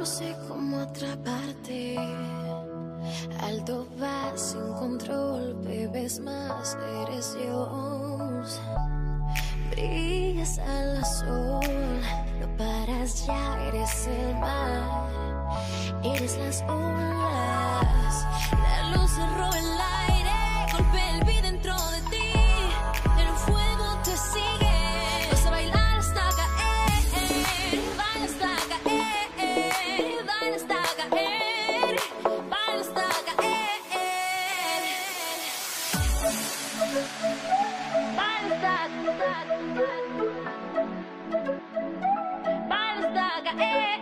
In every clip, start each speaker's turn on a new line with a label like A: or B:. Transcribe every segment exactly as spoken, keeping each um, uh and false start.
A: sé cómo atraparte. Alto vas sin control, bebes más, eres Dios. Brillas al sol, no paras ya, eres el mar. Eres las olas, la luz cerró el aire, golpea el beat dentro de ti. El fuego te sigue, vas a bailar hasta caer, baila hasta caer, baila hasta caer, baila hasta caer, baila hasta baila hasta caer.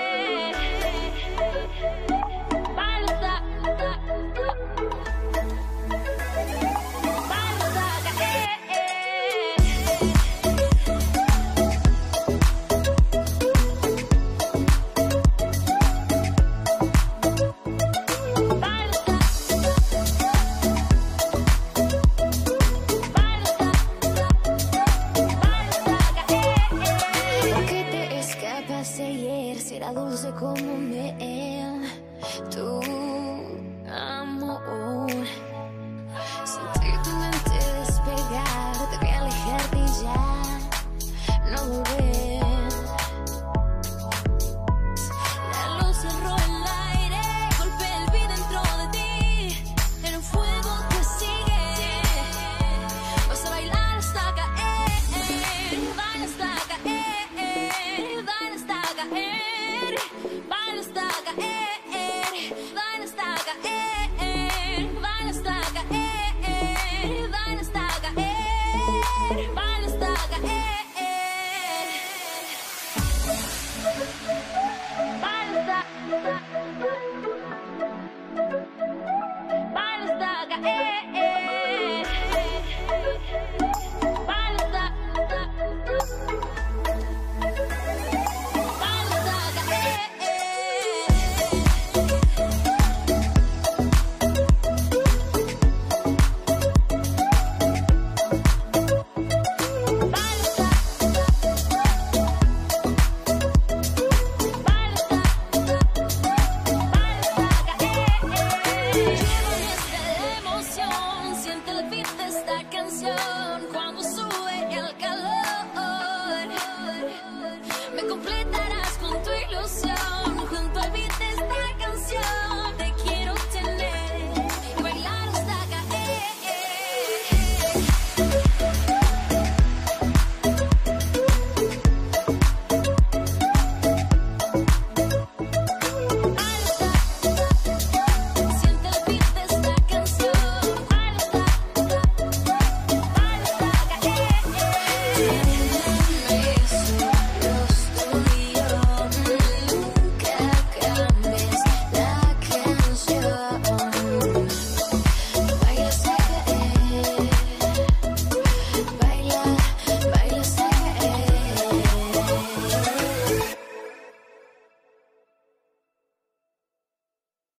A: Será dulce como miel, tu amor. Sentí tu mente despegar, te voy a alejarte y ya no volver. La luz cerró el aire, golpea el beat dentro de ti. El fuego te sigue, vas a bailar hasta caer, baila hasta caer, baila hasta caer. Baila hasta caer, baila hasta caer, baila hasta caer, baila hasta caer, baila hasta caer, baila hasta, baila hasta caer.